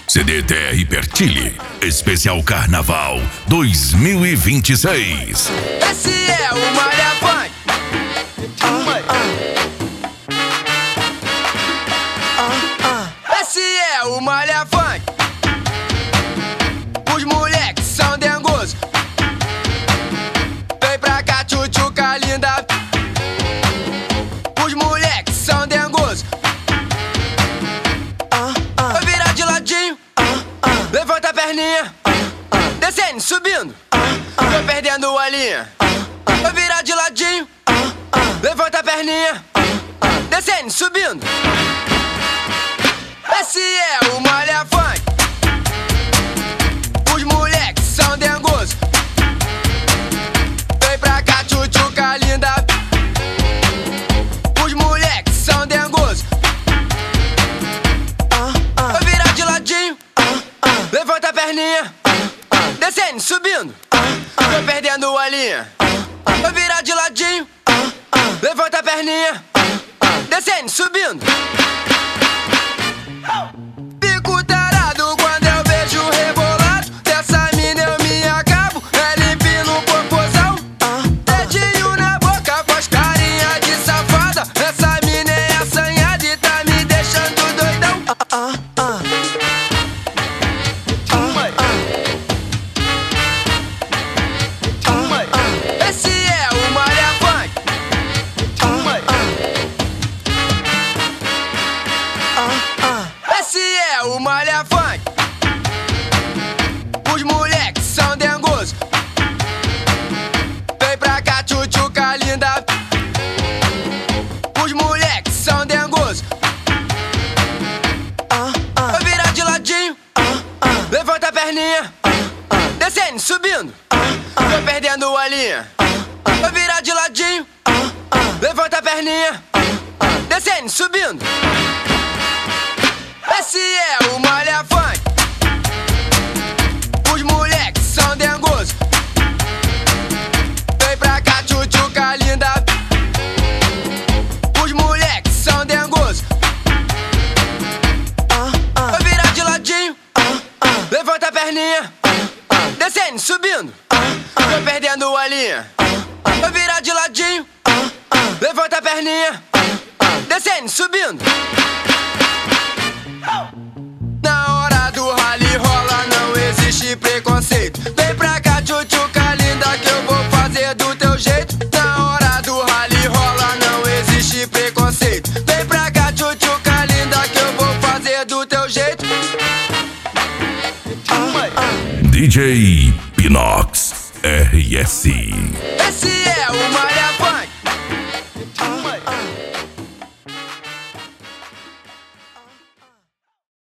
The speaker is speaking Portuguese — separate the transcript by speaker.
Speaker 1: CDTR Pertile, especial Carnaval 2026.
Speaker 2: Esse é o Malha Funk. Esse é o Malha Funk. Os moleques são dengosos. Vem pra cá, tchutchuca linda. Os moleques são dengosos. Vai virar de ladinho. Levanta a perninha. Descendo, subindo. Tô perdendo a linha. Vai virar de ladinho. Levanta a perninha. Descendo, subindo. Esse é o Malha Funk. Os moleques são dengosos. Vem pra cá, tchutchuca linda. Os moleques são dengosos. Vai virar de ladinho. Levanta a perninha. Descendo, subindo. Tô perdendo a linha. Vai virar de ladinho. Levanta a perninha. Descendo, subindo. Fico tarado quando eu vejo o rebolado dessa mina, eu me acabo. Ela empina o popozão. Dedinho na boca, faz carinha de safada. Essa mina é assanhada e tá me deixando doidão. Esse é o Malha Funk. Esse é o Malha Funk. Os moleques são dengosos. Vem pra cá, tchutchuca linda. Os moleques são dengosos. Vai virar de ladinho. Levanta a perninha. Descendo, subindo. Tô perdendo a linha. Vai virar de ladinho. Levanta a perninha. Descendo, subindo. Esse é o Malha Funk. Os moleques são dengosos. Vem pra cá, tchutchuca linda. Os moleques são dengosos. Vai virar de ladinho. Levanta a perninha. Descendo, subindo. Tô perdendo a linha. Vai virar de ladinho. Levanta a perninha. Descendo, subindo. Na hora do rally rola, não existe preconceito. Vem pra cá, tchutchuca linda, que eu vou fazer do teu jeito. Na hora do rally rola, não existe preconceito. Vem pra cá, tchutchuca linda, que eu vou fazer do teu jeito.
Speaker 1: DJ Pinox RS.
Speaker 2: Esse